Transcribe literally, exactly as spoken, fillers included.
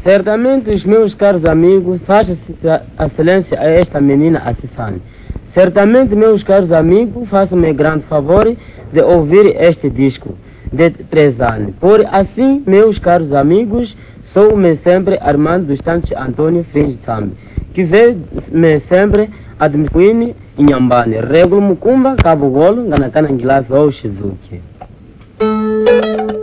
Certamente os meus caros amigos, faça a excelência a esta menina Assissane. Certamente, meus caros amigos, façam-me grande favor de ouvir este disco de três anos. Por assim, meus caros amigos, sou-me sempre Armando dos Santos Antônio Fringe Sambi, que vê-me sempre admitir Inhambane, Regulo Mukumba, Cabo Golo, Ganacana Ingilazo ou Shizuki.